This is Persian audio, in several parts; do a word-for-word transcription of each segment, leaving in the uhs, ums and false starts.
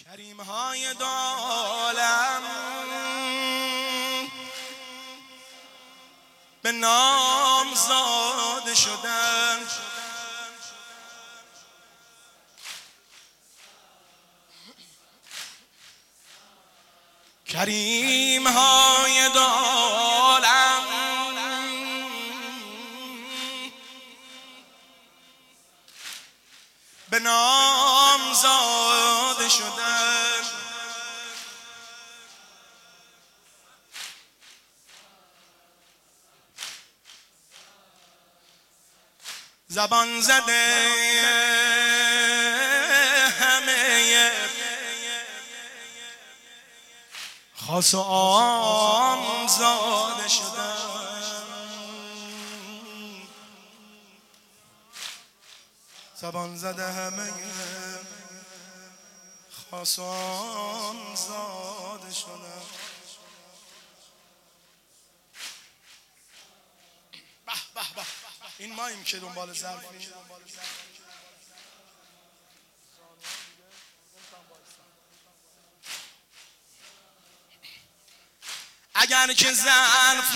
کریم های دو عالم به نام زاده شدند، کریم های دو عالم به نام زاده شدند. زبان زده همه خاص و عام زاده شدند. زبان زده همه خاص و عام زاده شدند. به به به، این ماییم که دنبال ظرفیم. اگر که ظرف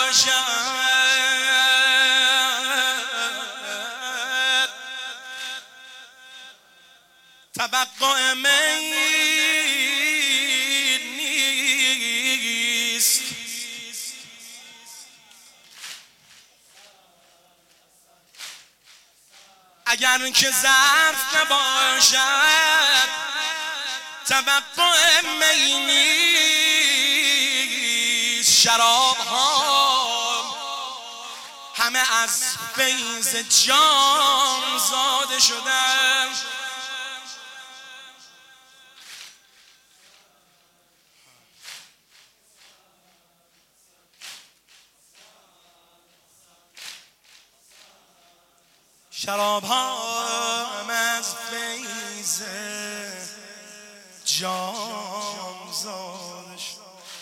نباشد توقع می نیست. اگر که ظرف نباشد توقع می نیست. شراب ها همه از فیض جام زاده شدند. شراب ها همه از فیض جام زاده شدند.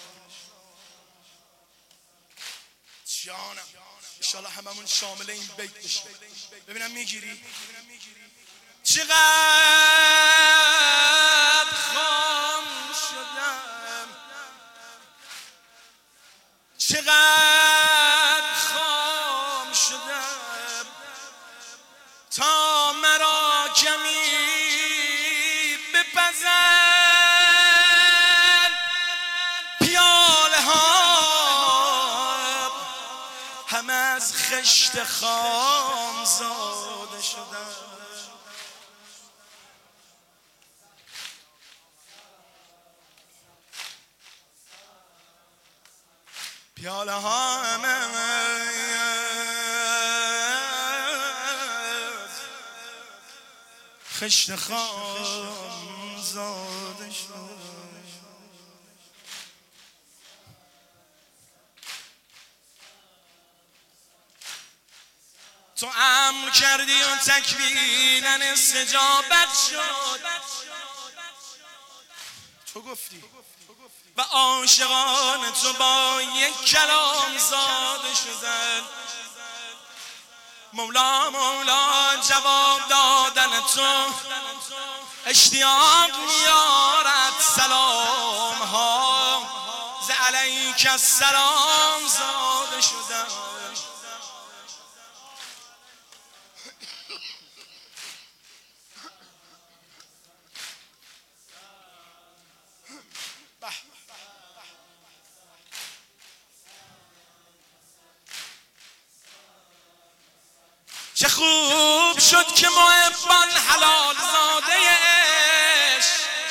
جانم انشالله هممون شامل این بیت بشیم. ببینم میگیری؟ چقدر خام شدم، چقدر خام شدم تا مرا کمی بپزد پیاله ها همه از خشت خام زاده شدند. پیاله ها همه از خشت خام زاده شدند. تو امر کردی و تکوینن استجابت شد. تو گفتی و عاشقان تو با یک کلام زاده شدن. مولا مولا جواب دادن تو اشتیاق میارد. سلام ها ز علیک السلام زاده شدن. چه خوب شد که محبان حلال زاده عشق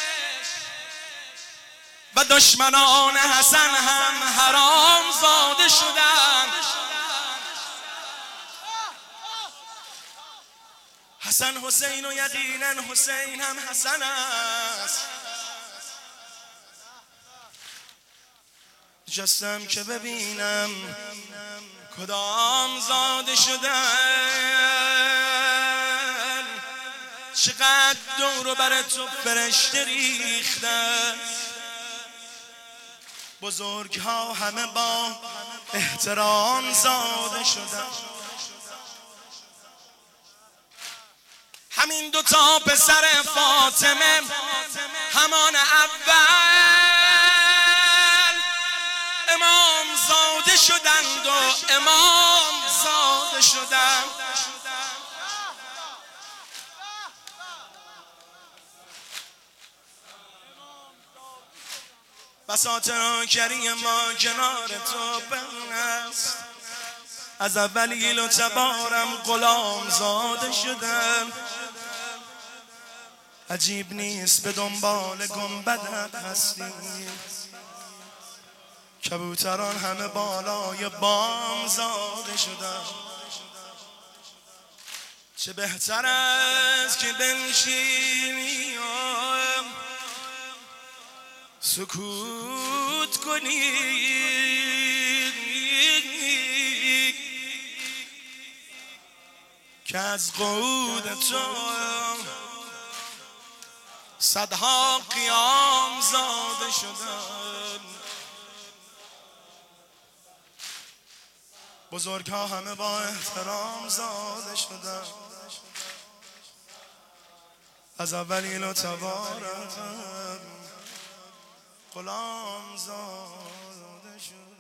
و دشمنان حسن هم حرام زاده شدند. حسن حسین و یقینا حسین هم حسن است. جستم که ببینم کدام زاده شدن. چقدر دور بر تو فرشته ریختن. بزرگ ها همه با احترام زاده شدن. همین دو تا پسر فاطمه همه امام زاده شدم. بساط کریم ما کنار تو بنست، از اولیل و تبارم غلام زاده شدم. عجیب نیست به دنبال گنبدت هستیم، کبوتران همه بالای بام زاده شدن. چه بهتر است که بنشینی سکوت کنی، که از قعود تو صدها قیام زاده شدن. بزرگ ها همه با احترام زاده شدن، از اولیل و تبارم غلام زاده شدن.